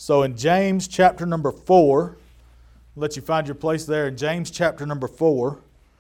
So in James chapter number 4, I'll let you find your place there in James chapter number 4.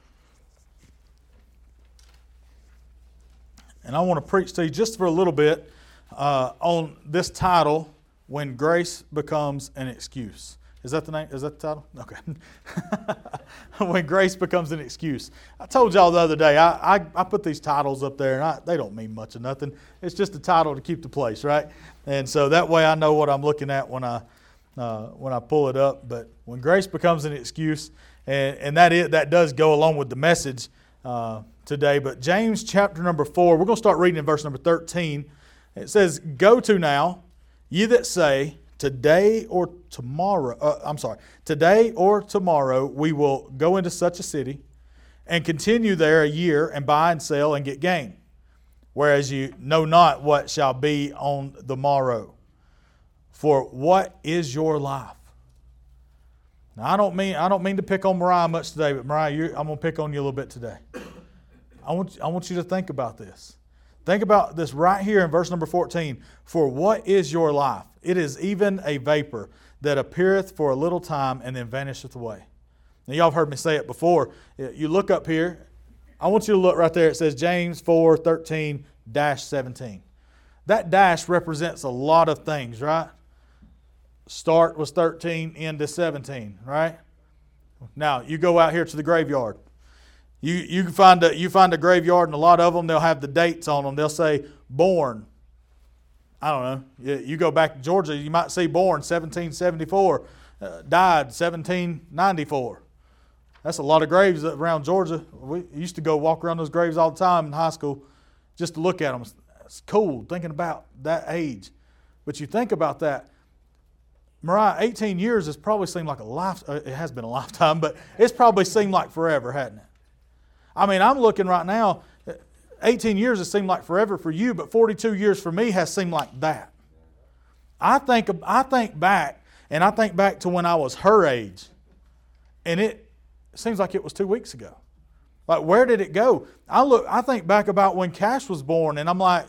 And I want to preach to you just for a little bit on this title, When Grace Becomes an Excuse. Is that the name? Is that the title? Okay. When Grace Becomes an Excuse. I told y'all the other day, I put these titles up there, and they don't mean much of nothing. It's just a title to keep the place, right? And so that way I know what I'm looking at when I pull it up. But when grace becomes an excuse, and that does go along with the message today. But James chapter number 4, we're going to start reading in verse number 13. It says, "Go to now, ye that say, today or tomorrow we will go into such a city and continue there a year and buy and sell and get gain. Whereas you know not what shall be on the morrow. For what is your life?" Now I don't mean to pick on Mariah much today, but Mariah, I'm going to pick on you a little bit today. I want you to think about this. Think about this right here in verse number 14. "For what is your life? It is even a vapor that appeareth for a little time and then vanisheth away." Now y'all have heard me say it before. You look up here. I want you to look right there. It says James 4:13-17. That dash represents a lot of things, right? Start was 13, end to 17, right? Now, you go out here to the graveyard. You find a graveyard, and a lot of them, they'll have the dates on them. They'll say, born. I don't know. You go back to Georgia, you might see born 1774, died 1794. That's a lot of graves around Georgia. We used to go walk around those graves all the time in high school just to look at them. It's cool thinking about that age. But you think about that. Mariah, 18 years has probably seemed like a lifetime. It has been a lifetime, but it's probably seemed like forever, hasn't it? I mean, I'm looking right now, 18 years has seemed like forever for you, but 42 years for me has seemed like that. I think back, and I think back to when I was her age, and it seems like it was 2 weeks ago. Like, where did it go? I think back about when Cash was born, and I'm like,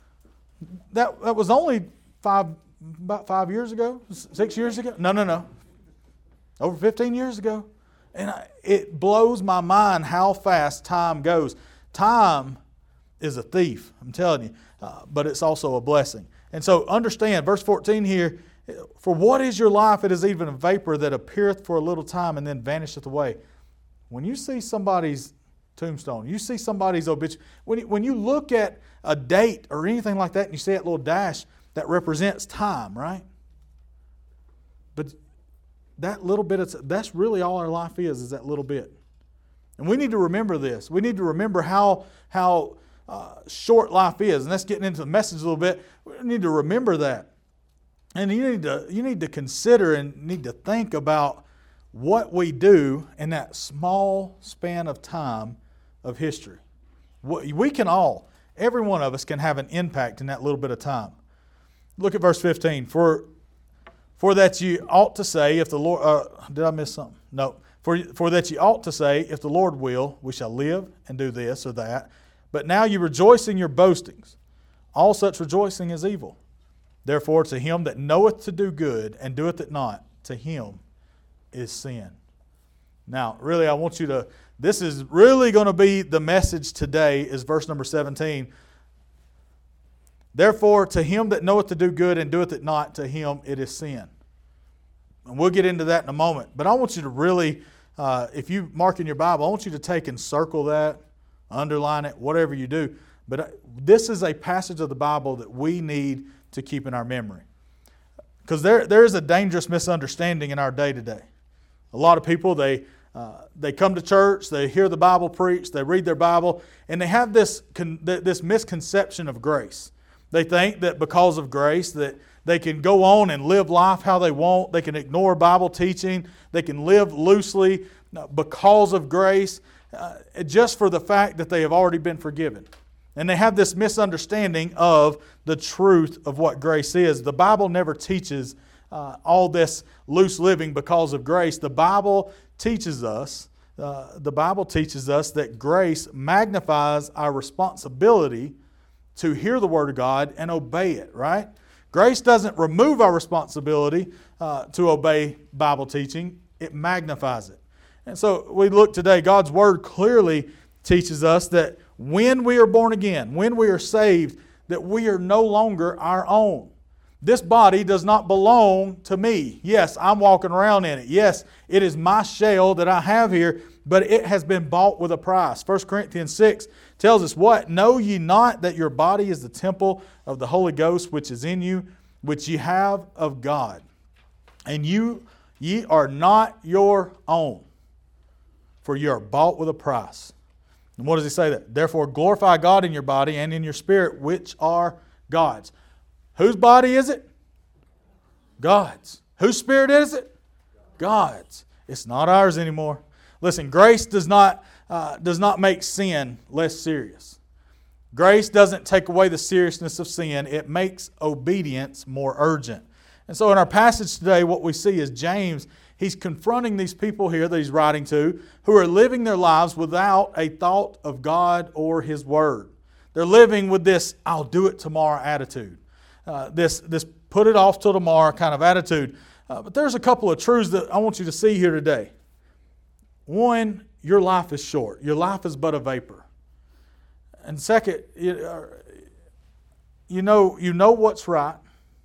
that was only about 5 years ago, 6 years ago. No. Over 15 years ago. And it blows my mind how fast time goes. Time is a thief, I'm telling you, but it's also a blessing. And so understand, verse 14 here, "For what is your life? It is even a vapor that appeareth for a little time and then vanisheth away." When you see somebody's tombstone, you see somebody's obituary, when you look at a date or anything like that and you see that little dash, that represents time, right? But that little bit, that's really all our life is that little bit. And we need to remember this. We need to remember how short life is. And that's getting into the message a little bit. We need to remember that. And you need to consider and need to think about what we do in that small span of time of history. We can all, every one of us can have an impact in that little bit of time. Look at verse 15. For that ye ought to say, if the Lord... did I miss something? No. For that ye ought to say, if the Lord will, we shall live and do this or that. But now you rejoice in your boastings. All such rejoicing is evil. Therefore, to him that knoweth to do good and doeth it not, to him is sin. Now, really, I want you to... This is really going to be the message today, is verse number 17. Therefore, to him that knoweth to do good and doeth it not, to him it is sin. And we'll get into that in a moment. But I want you to really, if you mark in your Bible, I want you to take and circle that, underline it, whatever you do. But this is a passage of the Bible that we need to keep in our memory. Because there is a dangerous misunderstanding in our day today. A lot of people, they come to church, they hear the Bible preached, they read their Bible, and they have this misconception of grace. They think that because of grace that they can go on and live life how they want. They can ignore Bible teaching. They can live loosely because of grace, just for the fact that they have already been forgiven. And they have this misunderstanding of the truth of what grace is. The Bible never teaches all this loose living because of grace. The Bible teaches us that grace magnifies our responsibility to hear the Word of God and obey it, right? Grace doesn't remove our responsibility to obey Bible teaching. It magnifies it. And so we look today, God's Word clearly teaches us that when we are born again, when we are saved, that we are no longer our own. This body does not belong to me. Yes, I'm walking around in it. Yes, it is my shell that I have here, but it has been bought with a price. 1 Corinthians 6 tells us what? Know ye not that your body is the temple of the Holy Ghost which is in you, which ye have of God. And ye are not your own, for ye are bought with a price. And what does he say there? Therefore glorify God in your body and in your spirit, which are God's. Whose body is it? God's. Whose spirit is it? God's. It's not ours anymore. Listen, grace does not make sin less serious. Grace doesn't take away the seriousness of sin. It makes obedience more urgent. And so in our passage today, what we see is James, he's confronting these people here that he's writing to who are living their lives without a thought of God or His Word. They're living with this I'll do it tomorrow attitude. This put it off till tomorrow kind of attitude. But there's a couple of truths that I want you to see here today. One, your life is short. Your life is but a vapor. And second, you know what's right.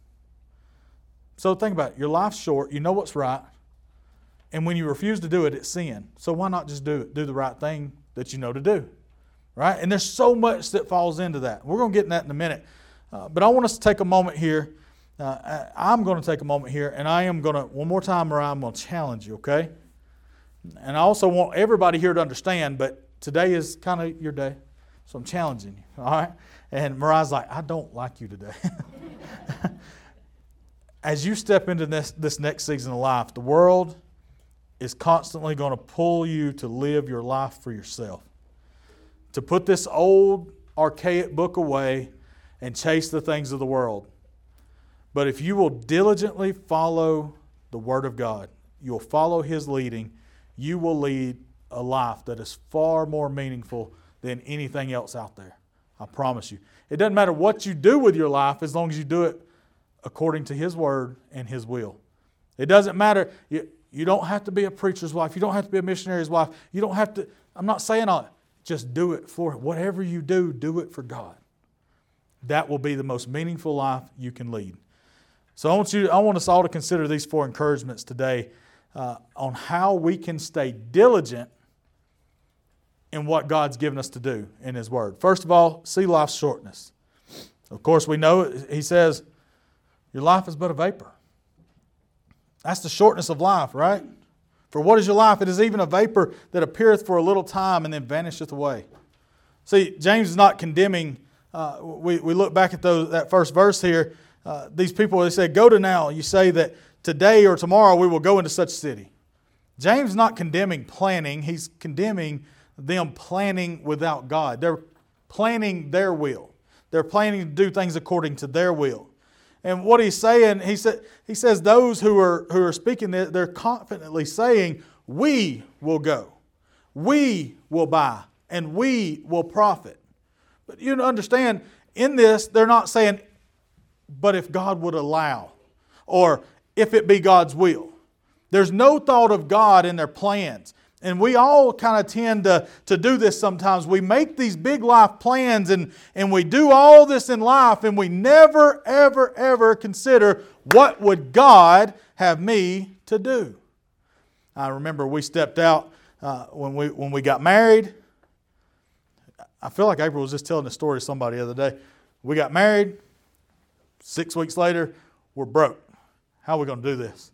So think about it. Your life's short. You know what's right. And when you refuse to do it, it's sin. So why not just do it? Do the right thing that you know to do. Right? And there's so much that falls into that. We're going to get in that in a minute. But I want us to take a moment here. I'm going to take a moment here, and I am going to, one more time, Mariah, I'm going to challenge you, okay? And I also want everybody here to understand, but today is kind of your day, so I'm challenging you, all right? And Mariah's like, I don't like you today. As you step into this next season of life, the world is constantly going to pull you to live your life for yourself, to put this old, archaic book away and chase the things of the world. But if you will diligently follow the Word of God, you'll follow His leading, you will lead a life that is far more meaningful than anything else out there. I promise you. It doesn't matter what you do with your life as long as you do it according to His Word and His will. It doesn't matter. You don't have to be a preacher's wife. You don't have to be a missionary's wife. You don't have to. I'm not saying all that. Just do it for whatever you do it for God. That will be the most meaningful life you can lead. So I want us all to consider these 4 encouragements today on how we can stay diligent in what God's given us to do in His Word. First of all, see life's shortness. Of course, we know He says, your life is but a vapor. That's the shortness of life, right? For what is your life? It is even a vapor that appeareth for a little time and then vanisheth away. See, James is not condemning. We look back at that first verse here. These people, they say, go to now. You say that today or tomorrow we will go into such city. James is not condemning planning. He's condemning them planning without God. They're planning their will. They're planning to do things according to their will. And what he's saying, he says those who are speaking, they're confidently saying, we will go. We will buy. And we will profit. But you understand, in this, they're not saying, but if God would allow, or if it be God's will. There's no thought of God in their plans. And we all kind of tend to do this sometimes. We make these big life plans and we do all this in life and we never, ever, ever consider what would God have me to do. I remember we stepped out when we got married. I feel like April was just telling a story to somebody the other day. We got married. 6 weeks later, we're broke. How are we going to do this?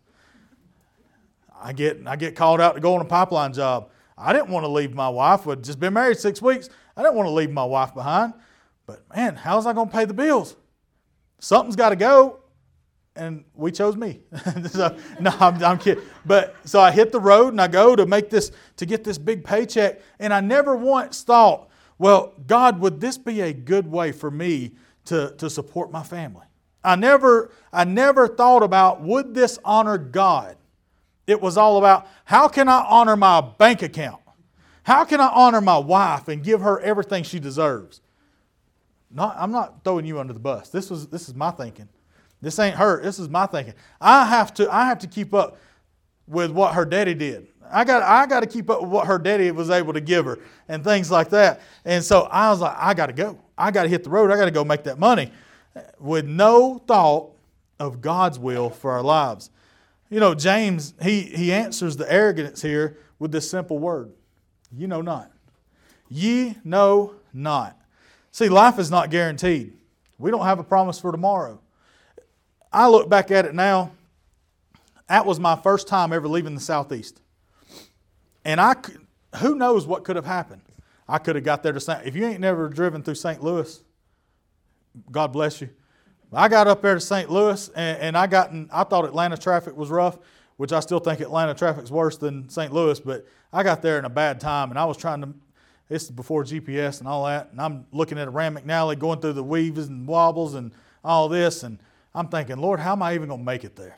I get called out to go on a pipeline job. I didn't want to leave my wife. We'd just been married 6 weeks. I didn't want to leave my wife behind. But man, how's I going to pay the bills? Something's got to go. And we chose me. So, no, I'm kidding. But so I hit the road and I go to get this big paycheck. And I never once thought, well, God, would this be a good way for me to support my family? I never thought about, would this honor God? It was all about, how can I honor my bank account? How can I honor my wife and give her everything she deserves? I'm not throwing you under the bus. This is my thinking. This ain't her. This is my thinking. I have to keep up with what her daddy did. I got to keep up with what her daddy was able to give her and things like that. And so I was like, I got to go. I got to hit the road. I got to go make that money with no thought of God's will for our lives. You know, James, he answers the arrogance here with this simple word. Ye know not. Ye know not. See, life is not guaranteed. We don't have a promise for tomorrow. I look back at it now. That was my first time ever leaving the Southeast. And who knows what could have happened. I could have got there to St. If you ain't never driven through St. Louis, God bless you. I got up there to St. Louis, and I thought Atlanta traffic was rough, which I still think Atlanta traffic's worse than St. Louis, but I got there in a bad time, and I was this is before GPS and all that, and I'm looking at a Rand McNally going through the weaves and wobbles and all this, and I'm thinking, Lord, how am I even going to make it there?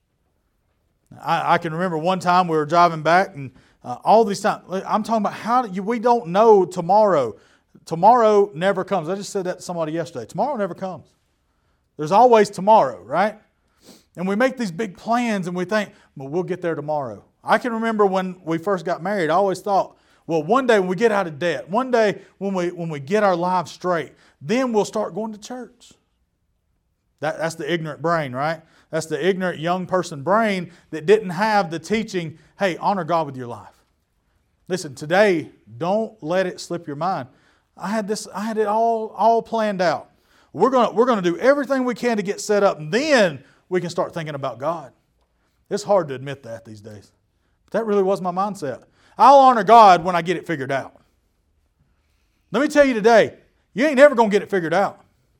I can remember one time we were driving back, and all these times, I'm talking about we don't know tomorrow. Tomorrow never comes. I just said that to somebody yesterday. Tomorrow never comes. There's always tomorrow, right? And we make these big plans and we think, well, we'll get there tomorrow. I can remember when we first got married, I always thought, well, one day when we get out of debt, one day when we get our lives straight, then we'll start going to church. That's the ignorant brain, right? That's the ignorant young person brain that didn't have the teaching, hey, honor God with your life. Listen, today, don't let it slip your mind. I had it all planned out. We're going to do everything we can to get set up, and then we can start thinking about God. It's hard to admit that these days. But that really was my mindset. I'll honor God when I get it figured out. Let me tell you today, you ain't never going to get it figured out.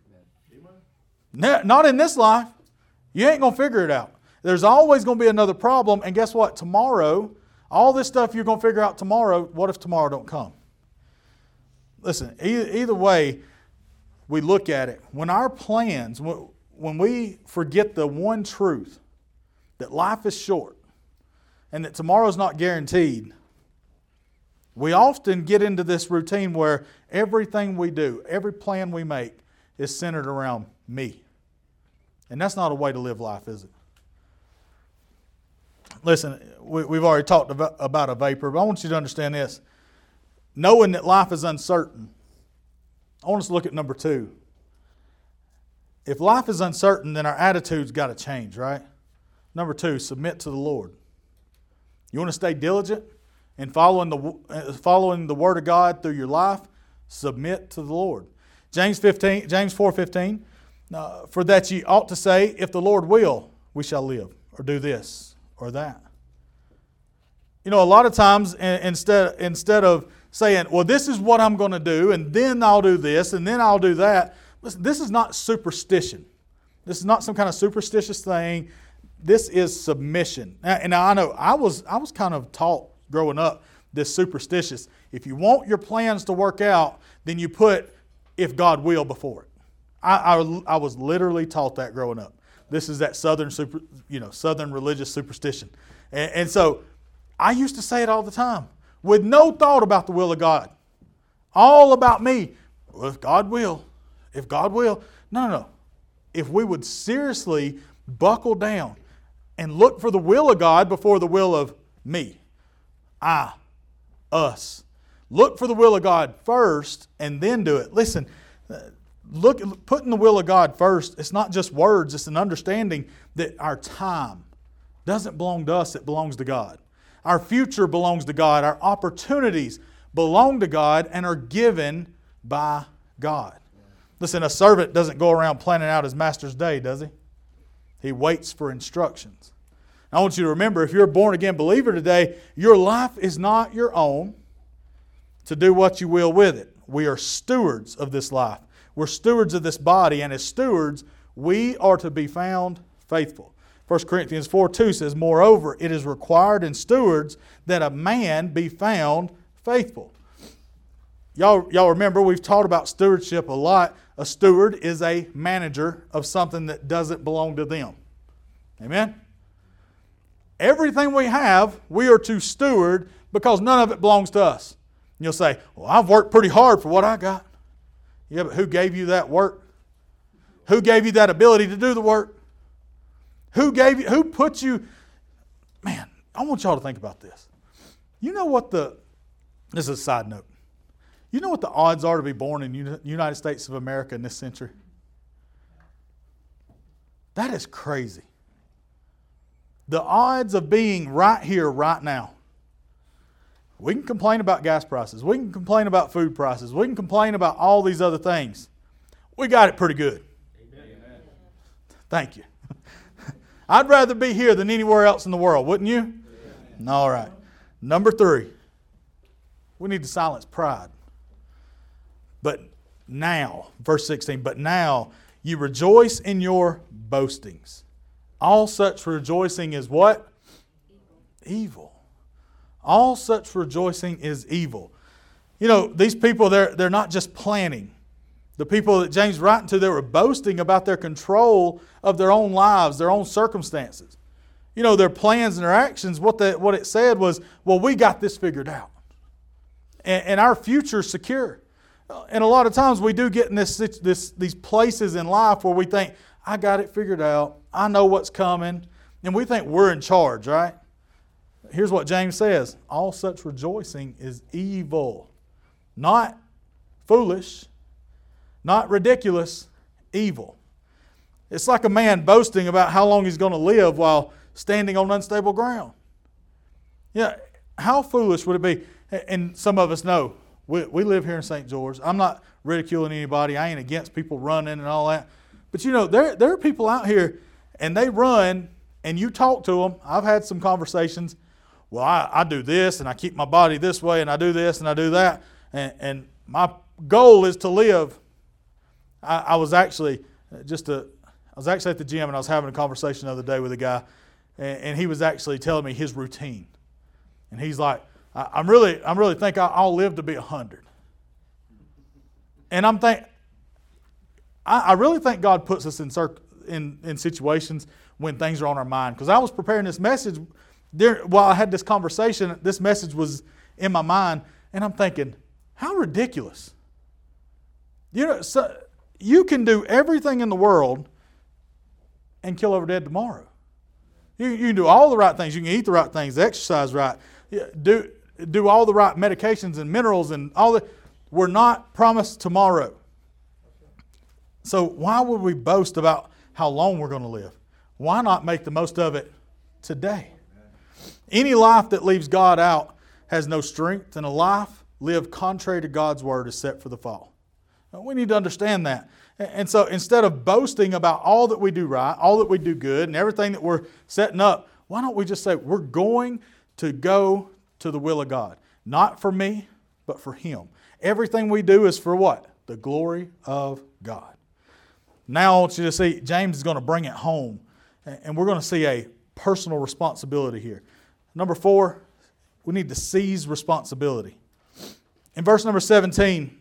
Not in this life. You ain't going to figure it out. There's always going to be another problem, and guess what? Tomorrow, all this stuff you're going to figure out tomorrow, what if tomorrow don't come? Listen, either way we look at it, when our plans, when we forget the one truth, that life is short and that tomorrow's not guaranteed, we often get into this routine where everything we do, every plan we make is centered around me. And that's not a way to live life, is it? Listen, we've already talked about a vapor, but I want you to understand this. Knowing that life is uncertain, I want us to look at number 2. If life is uncertain, then our attitude's got to change, right? Number 2, submit to the Lord. You want to stay diligent in following the Word of God through your life? Submit to the Lord. James 4:15, for that ye ought to say, if the Lord will, we shall live, or do this or that. You know, a lot of times instead of saying, well, this is what I'm going to do, and then I'll do this, and then I'll do that. Listen, this is not superstition. This is not some kind of superstitious thing. This is submission. And I know I was kind of taught growing up this superstitious. If you want your plans to work out, then you put if God will before it. I was literally taught that growing up. This is that southern religious superstition. And so I used to say it all the time with no thought about the will of God. All about me. Well, if God will. If God will. No. If we would seriously buckle down and look for the will of God before the will of me. Us. Look for the will of God first and then do it. Listen, putting the will of God first, it's not just words, it's an understanding that our time doesn't belong to us, it belongs to God. Our future belongs to God. Our opportunities belong to God and are given by God. Listen, a servant doesn't go around planning out his master's day, does he? He waits for instructions. I want you to remember, if you're a born-again believer today, your life is not your own to do what you will with it. We are stewards of this life. We're stewards of this body, and as stewards, we are to be found faithful. 1 Corinthians 4:2 says, moreover, it is required in stewards that a man be found faithful. Y'all remember, we've taught about stewardship a lot. A steward is a manager of something that doesn't belong to them. Amen? Everything we have, we are to steward because none of it belongs to us. And you'll say, well, I've worked pretty hard for what I got. Yeah, but who gave you that work? Who gave you that ability to do the work? Who gave you, who put you, man, I want y'all to think about this. You know what this is a side note. You know what the odds are to be born in the United States of America in this century? That is crazy. The odds of being right here, right now. We can complain about gas prices. We can complain about food prices. We can complain about all these other things. We got it pretty good. Amen. Thank you. I'd rather be here than anywhere else in the world, wouldn't you? Amen. All right. Number 3. We need to silence pride. But now, verse 16, but now you rejoice in your boastings. All such rejoicing is what? Evil. All such rejoicing is evil. You know, these people, they're not just planning. The people that James is writing to, they were boasting about their control of their own lives, their own circumstances. You know, their plans and their actions, what it said was, well, we got this figured out. And our future's secure. And a lot of times we do get in these places in life where we think, I got it figured out. I know what's coming. And we think we're in charge, right? Here's what James says. All such rejoicing is evil. Not foolish. Not ridiculous. Evil. It's like a man boasting about how long he's going to live while standing on unstable ground. Yeah, how foolish would it be? And some of us know. We live here in St. George. I'm not ridiculing anybody. I ain't against people running and all that. But you know, there are people out here and they run and you talk to them. I've had some conversations. Well, I do this and I keep my body this way and I do this and I do that. And my goal is to live. I was actually at the gym and I was having a conversation the other day with a guy and he was actually telling me his routine. And he's like, I'm really think I'll live to be 100. And I really think God puts us in situations when things are on our mind. Because I was preparing this message while I had this conversation. This message was in my mind, and I'm thinking, how ridiculous! You know, so you can do everything in the world and kill over dead tomorrow. You can do all the right things. You can eat the right things, exercise right, do all the right medications and minerals and all that. We're not promised tomorrow. So why would we boast about how long we're going to live? Why not make the most of it today? Any life that leaves God out has no strength, and a life lived contrary to God's word is set for the fall. We need to understand that. And so instead of boasting about all that we do right, all that we do good, and everything that we're setting up, why don't we just say, we're going to go to the will of God. Not for me, but for Him. Everything we do is for what? The glory of God. Now I want you to see, James is going to bring it home. And we're going to see a personal responsibility here. Number 4, we need to seize responsibility. In verse number 17,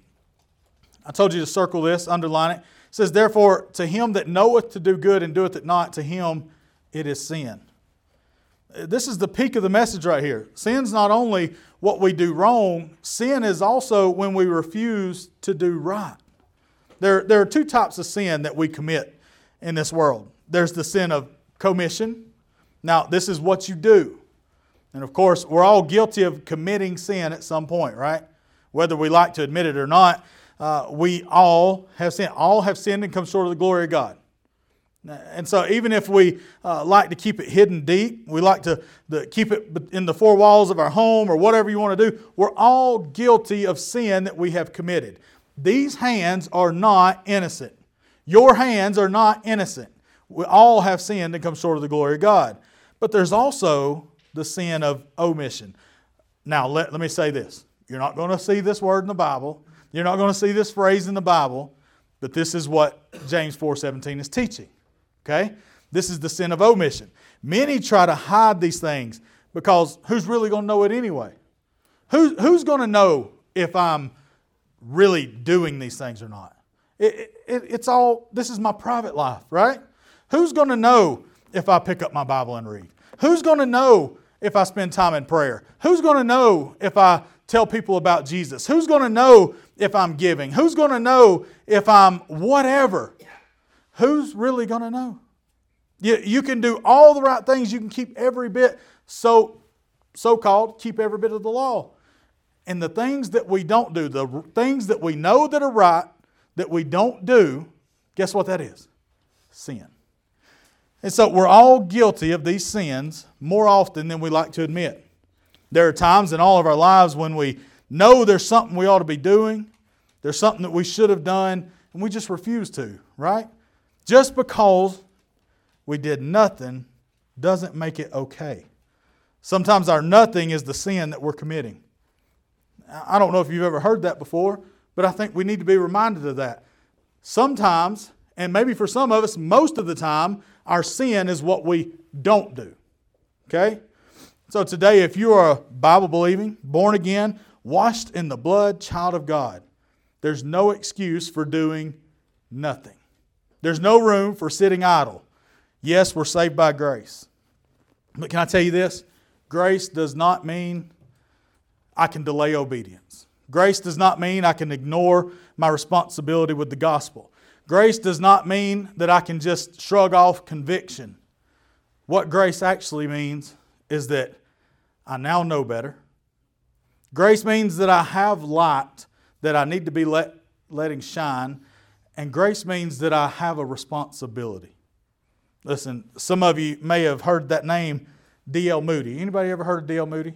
I told you to circle this, underline it. It says, therefore, to him that knoweth to do good and doeth it not, to him it is sin. This is the peak of the message right here. Sin's not only what we do wrong, sin is also when we refuse to do right. There are 2 types of sin that we commit in this world. There's the sin of commission. Now, this is what you do. And of course, we're all guilty of committing sin at some point, right? Whether we like to admit it or not, we all have sinned. All have sinned and come short of the glory of God. And so even if we like to keep it hidden deep, we like to keep it in the 4 walls of our home or whatever you want to do, we're all guilty of sin that we have committed. These hands are not innocent. Your hands are not innocent. We all have sinned and come short of the glory of God. But there's also the sin of omission. Now, let me say this. You're not going to see this word in the Bible. You're not going to see this phrase in the Bible. But this is what James 4:17 is teaching. Okay? This is the sin of omission. Many try to hide these things because who's really going to know it anyway? Who's going to know if I'm really doing these things or not? It's all, this is my private life, right? Who's going to know if I pick up my Bible and read? Who's going to know if I spend time in prayer? Who's going to know if I tell people about Jesus? Who's going to know if I'm giving? Who's going to know if I'm whatever? Who's really going to know? You can do all the right things. You can keep every bit, so-called, keep every bit of the law. And the things that we don't do, the things that we know that are right, that we don't do, guess what that is? Sin. And so we're all guilty of these sins more often than we like to admit. There are times in all of our lives when we know there's something we ought to be doing, there's something that we should have done, and we just refuse to, right? Just because we did nothing doesn't make it okay. Sometimes our nothing is the sin that we're committing. I don't know if you've ever heard that before, but I think we need to be reminded of that. Sometimes, and maybe for some of us, most of the time, our sin is what we don't do. Okay? So today, if you are a Bible-believing, born-again, washed in the blood child of God, there's no excuse for doing nothing. There's no room for sitting idle. Yes, we're saved by grace. But can I tell you this? Grace does not mean I can delay obedience. Grace does not mean I can ignore my responsibility with the gospel. Grace does not mean that I can just shrug off conviction. What grace actually means is that I now know better. Grace means that I have light that I need to be letting shine. And grace means that I have a responsibility. Listen, some of you may have heard that name, D.L. Moody. Anybody ever heard of D.L. Moody?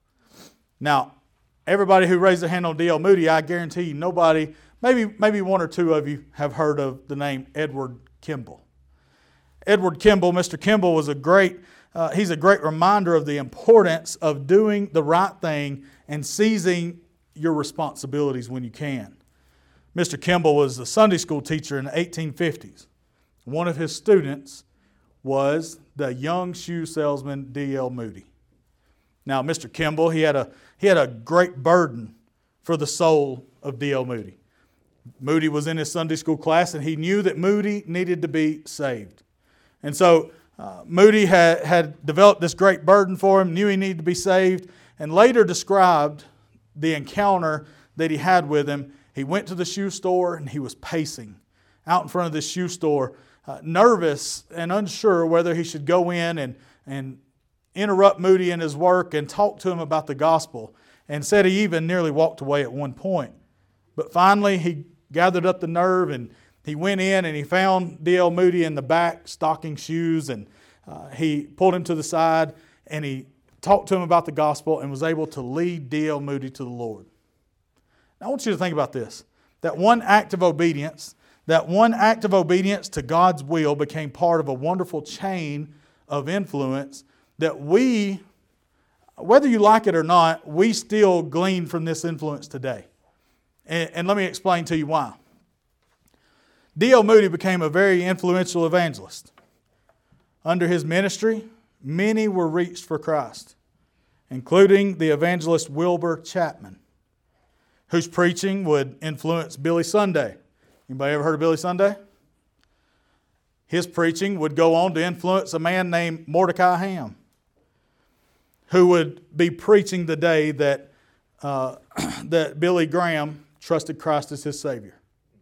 Now, everybody who raised their hand on D.L. Moody, I guarantee you nobody, maybe one or two of you have heard of the name Edward Kimball. Edward Kimball, Mr. Kimball was he's a great reminder of the importance of doing the right thing and seizing your responsibilities when you can. Mr. Kimball was a Sunday school teacher in the 1850s. One of his students was the young shoe salesman D.L. Moody. Now, Mr. Kimball, he had a great burden for the soul of D.L. Moody. Moody was in his Sunday school class, and he knew that Moody needed to be saved. And so Moody had developed this great burden for him, knew he needed to be saved, and later described the encounter that he had with him. He went to the shoe store, and he was pacing out in front of this shoe store, nervous and unsure whether he should go in and interrupt Moody in his work and talk to him about the gospel, and said he even nearly walked away at one point. But finally, he gathered up the nerve, and he went in and he found D.L. Moody in the back stocking shoes, and he pulled him to the side, and he talked to him about the gospel and was able to lead D.L. Moody to the Lord. Now, I want you to think about this. That one act of obedience to God's will became part of a wonderful chain of influence that we, whether you like it or not, we still glean from this influence today. And let me explain to you why. D.L. Moody became a very influential evangelist. Under his ministry, many were reached for Christ, including the evangelist Wilbur Chapman, whose preaching would influence Billy Sunday. Anybody ever heard of Billy Sunday? His preaching would go on to influence a man named Mordecai Ham, who would be preaching the day that Billy Graham trusted Christ as his Savior.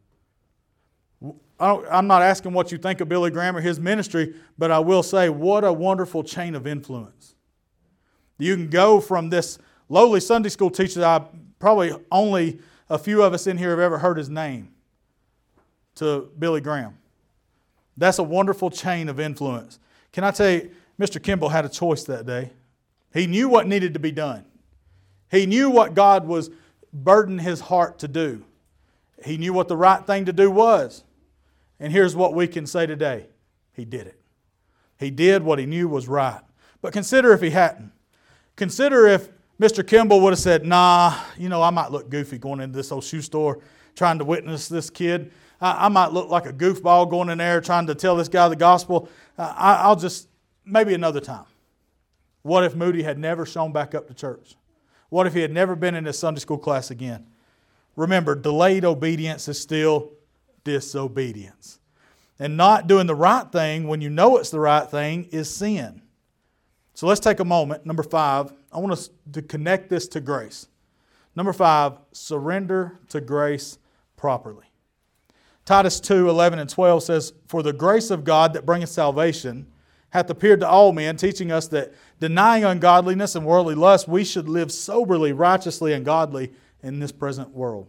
I'm not asking what you think of Billy Graham or his ministry, but I will say, what a wonderful chain of influence. You can go from this lowly Sunday school teacher that probably only a few of us in here have ever heard his name, to Billy Graham. That's a wonderful chain of influence. Can I tell you, Mr. Kimball had a choice that day. He knew what needed to be done. He knew what God was burdening his heart to do. He knew what the right thing to do was. And here's what we can say today. He did it. He did what he knew was right. But consider if he hadn't. Consider if Mr. Kimball would have said, I might look goofy going into this old shoe store trying to witness this kid. I might look like a goofball going in there trying to tell this guy the gospel. I'll just, maybe another time. What if Moody had never shown back up to church? What if he had never been in his Sunday school class again? Remember, delayed obedience is still disobedience. And not doing the right thing when you know it's the right thing is sin. So let's take a moment. Number 5, I want us to connect this to grace. Number 5, surrender to grace properly. Titus 2:11 and 12 says, "For the grace of God that bringeth salvation hath appeared to all men, teaching us that denying ungodliness and worldly lust, we should live soberly, righteously, and godly in this present world."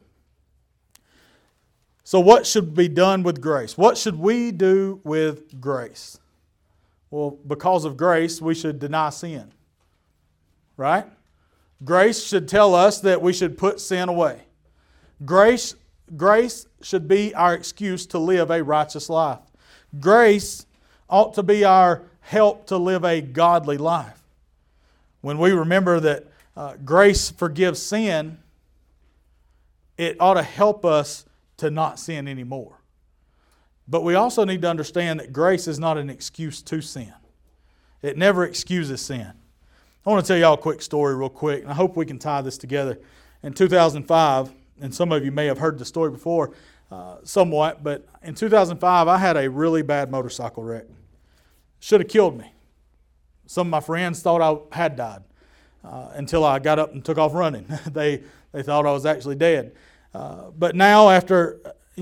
So what should be done with grace? What should we do with grace? Well, because of grace, we should deny sin. Right? Grace should tell us that we should put sin away. Grace should be our excuse to live a righteous life. Grace ought to be our help to live a godly life. When we remember that grace forgives sin, it ought to help us to not sin anymore. But we also need to understand that grace is not an excuse to sin. It never excuses sin. I want to tell y'all a quick story real quick, and I hope we can tie this together. In 2005, and some of you may have heard the story before somewhat, but in 2005 I had a really bad motorcycle wreck. Should have killed me. Some of my friends thought I had died until I got up and took off running. They thought I was actually dead. But now after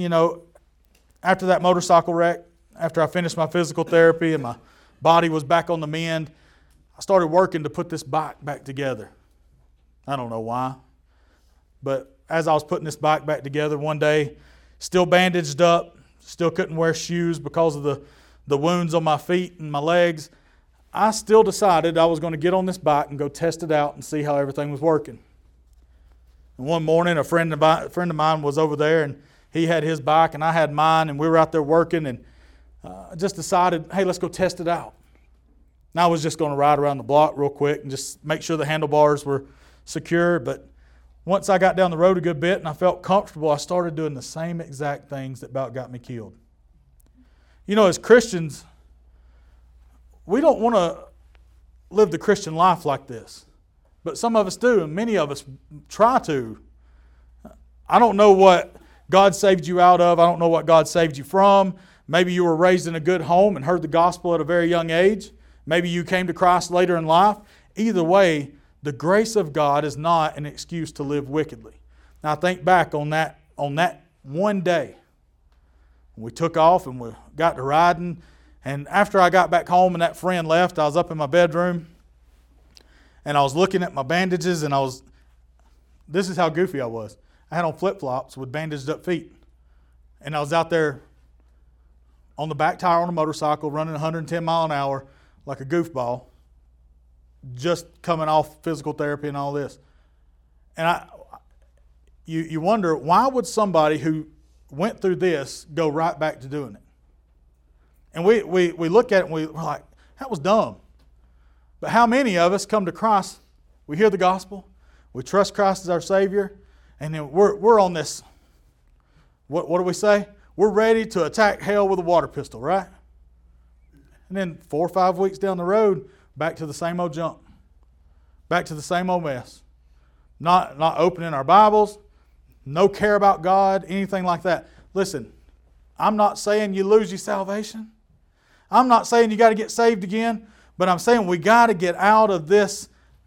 that motorcycle wreck, after I finished my physical therapy and my body was back on the mend, I started working to put this bike back together. I don't know why. But as I was putting this bike back together one day, still bandaged up, still couldn't wear shoes because of the wounds on my feet and my legs, I still decided I was going to get on this bike and go test it out and see how everything was working. And one morning, a friend of mine was over there, and he had his bike and I had mine, and we were out there working, and I just decided, hey, let's go test it out. And I was just going to ride around the block real quick and just make sure the handlebars were secure. But once I got down the road a good bit and I felt comfortable, I started doing the same exact things that about got me killed. You know, as Christians, we don't want to live the Christian life like this. But some of us do, and many of us try to. I don't know what God saved you out of. I don't know what God saved you from. Maybe you were raised in a good home and heard the gospel at a very young age. Maybe you came to Christ later in life. Either way, the grace of God is not an excuse to live wickedly. Now, I think back on that one day. We took off and we got to riding. And after I got back home and that friend left, I was up in my bedroom and I was looking at my bandages, and this is how goofy I was. I had on flip-flops with bandaged up feet. And I was out there on the back tire on a motorcycle running 110 mile an hour like a goofball, just coming off physical therapy and all this. And you wonder, why would somebody who went through this go right back to doing it? And we look at it and we're like, that was dumb. But how many of us come to Christ, we hear the gospel, we trust Christ as our Savior, and then we're on this, what do we say? We're ready to attack hell with a water pistol, right? And then 4 or 5 weeks down the road, back to the same old junk. Back to the same old mess. Not opening our Bibles, no care about God, anything like that. Listen, I'm not saying you lose your salvation. I'm not saying you got to get saved again. But I'm saying we got to get out of this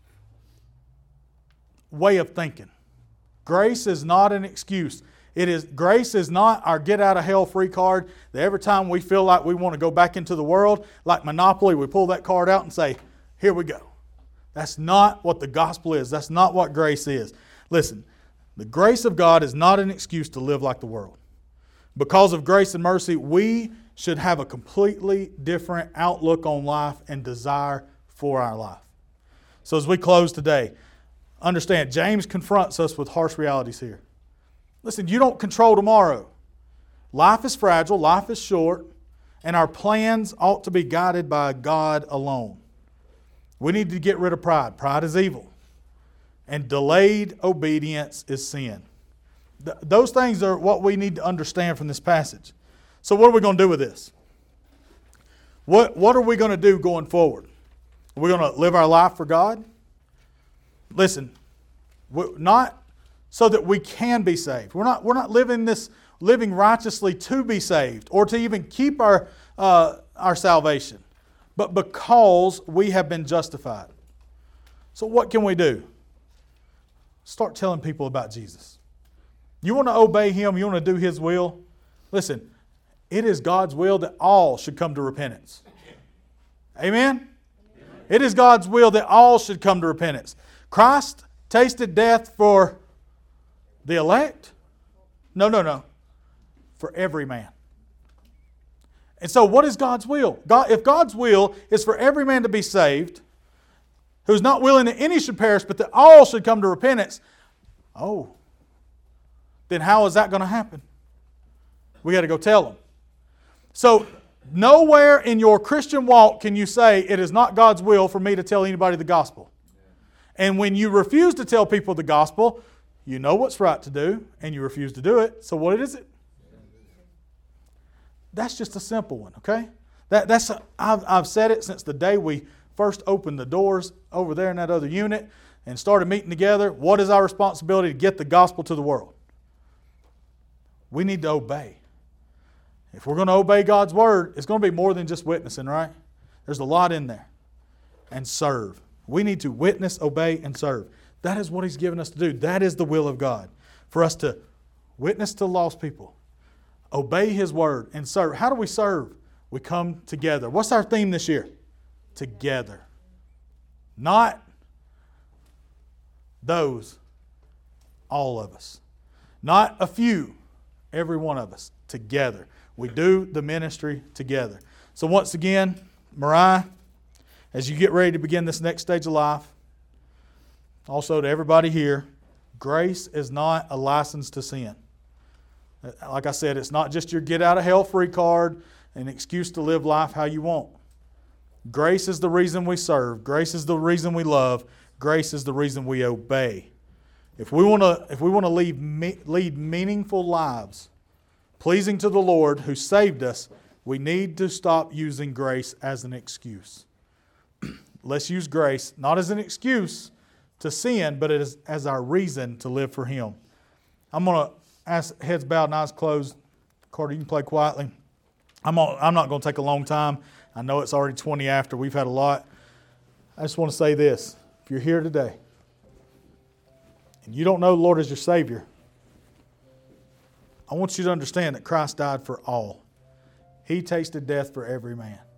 way of thinking. Grace is not an excuse. Grace is not our get out of hell free card that every time we feel like we want to go back into the world, like Monopoly, we pull that card out and say, here we go. That's not what the gospel is. That's not what grace is. Listen, the grace of God is not an excuse to live like the world. Because of grace and mercy, we should have a completely different outlook on life and desire for our life. So as we close today, understand, James confronts us with harsh realities here. Listen, you don't control tomorrow. Life is fragile, life is short, and our plans ought to be guided by God alone. We need to get rid of pride. Pride is evil. And delayed obedience is sin. Those things are what we need to understand from this passage. So what are we going to do with this? What are we going to do going forward? Are we going to live our life for God? Listen, not so that we can be saved. We're not living righteously to be saved or to even keep our salvation, but because we have been justified. So what can we do? Start telling people about Jesus. You want to obey Him, you want to do His will, Listen, it is God's will that all should come to repentance. Amen? It is God's will that all should come to repentance. Christ tasted death for the elect? No. For every man. And so what is God's will? If God's will is for every man to be saved, who's not willing that any should perish, but that all should come to repentance, then how is that going to happen? We got to go tell them. So nowhere in your Christian walk can you say, it is not God's will for me to tell anybody the gospel. And when you refuse to tell people the gospel, you know what's right to do, and you refuse to do it. So what is it? That's just a simple one, okay? I've said it since the day we first opened the doors over there in that other unit and started meeting together. What is our responsibility to get the gospel to the world? We need to obey. If we're going to obey God's word, it's going to be more than just witnessing, right? There's a lot in there. And serve. We need to witness, obey, and serve. That is what He's given us to do. That is the will of God. For us to witness to lost people, obey His word, and serve. How do we serve? We come together. What's our theme this year? Together. Not those, all of us. Not a few, every one of us. Together. We do the ministry together. So once again, Mariah, as you get ready to begin this next stage of life, also to everybody here, grace is not a license to sin. Like I said, it's not just your get out of hell free card, an excuse to live life how you want. Grace is the reason we serve. Grace is the reason we love. Grace is the reason we obey. If we want to lead meaningful lives, pleasing to the Lord who saved us, we need to stop using grace as an excuse. Let's use grace not as an excuse to sin, but as our reason to live for Him. I'm going to ask heads bowed and eyes closed. Carter, you can play quietly. I'm not going to take a long time. I know it's already 20 after. We've had a lot. I just want to say this. If you're here today and you don't know the Lord as your Savior, I want you to understand that Christ died for all. He tasted death for every man.